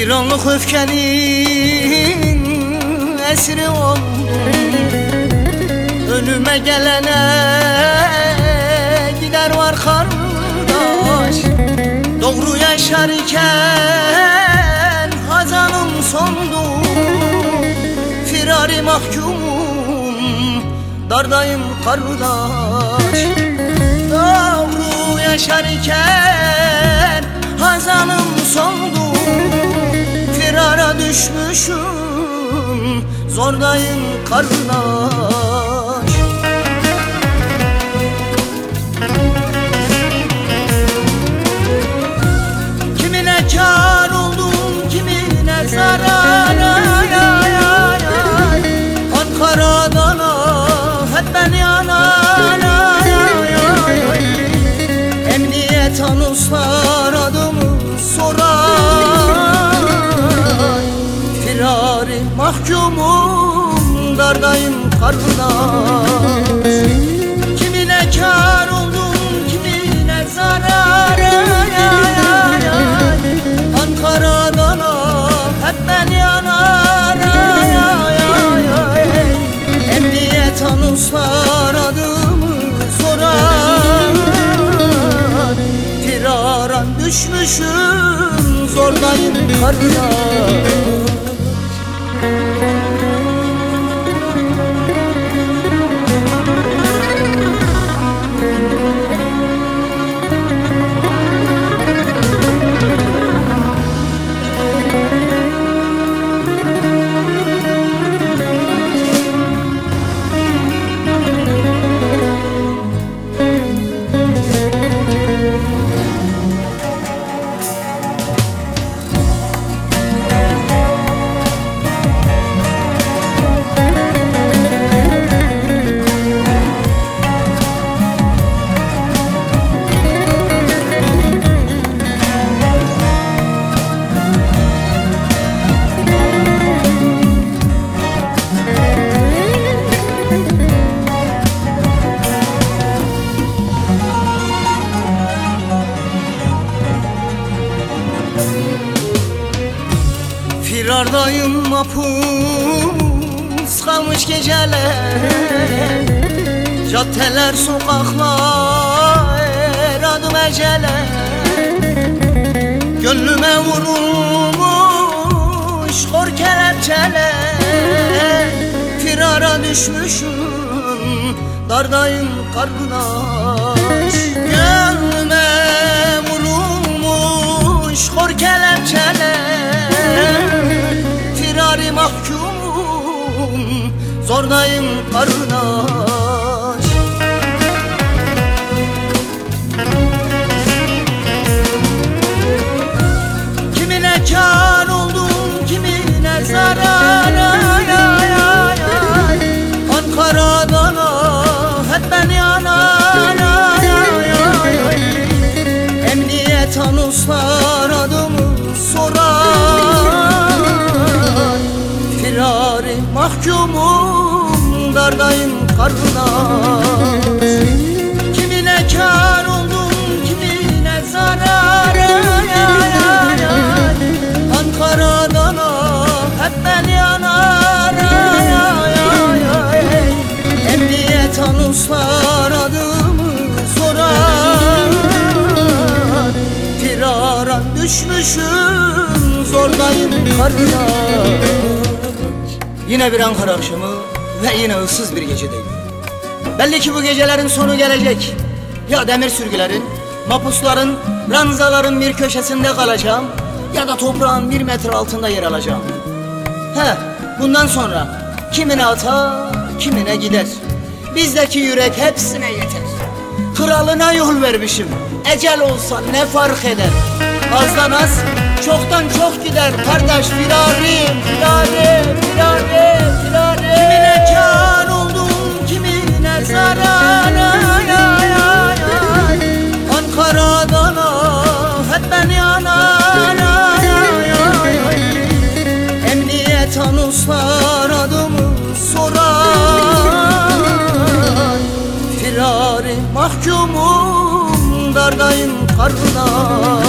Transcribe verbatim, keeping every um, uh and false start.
Bir anlık öfkenin esiri oldum. Önüme gelene gider var kardeş. Doğru yaşarken hazanım sondu. Firari mahkumum, dardayım kardeş. Doğru yaşarken hazanım sondu. Firara düşmüşüm, zordayım kardeş. Kimine kâr oldum, kimine zarar. Ankara'dan hep ben yanar. Emniyet anonslar adımı sorar. Firari mahkumum, dardayım kardeş. Kimine kâr oldum, kimine zarar. Ankara'dan hep ben yanar. Emniyet anonslar adımı sorar. Firaran düşmüşüm, zordayım kardeş. Firardayım, mapus kalmış geceler. Caddeler, sokaklar adım ecele. Gönlüme vurulmuş kor kelepçeler. Firara düşmüşüm, dardayım kardeş. Gönlüme vurulmuş kor kelepçeler. Firari mahkumum, zordayım kardeş. Kimine kâr oldum, kimine zarar. Ankara'dan hep ben yanar. Emniyet anonslar adımı sorar. Firari mahkumum, dardayım kardeş. Kimine kâr oldum, kimine zarar. Ankara'dan hep ben yanar. Emniyet anonslar adımı sorar. Firaran düşmüşüm, zordayım kardeş. Yine bir Ankara akşamı ve yine ıssız bir gecedeyim. Belli ki bu gecelerin sonu gelecek. Ya demir sürgülerin, mapusların, ranzaların bir köşesinde kalacağım, ya da toprağın bir metre altında yer alacağım. He, bundan sonra kimine atar, kimine gider. Bizdeki yürek hepsine yeter. Kralına yol vermişim, ecel olsa ne fark eder? Azdan az, çoktan çok gider kardeş. Firarim, firarim, firarim, firarim. Kimine kâr oldum, kimine zarar. Ankara'dan hep ben yanar. Emniyet anonslar adımı sorar. Firari mahkumum, dardayım kardeş.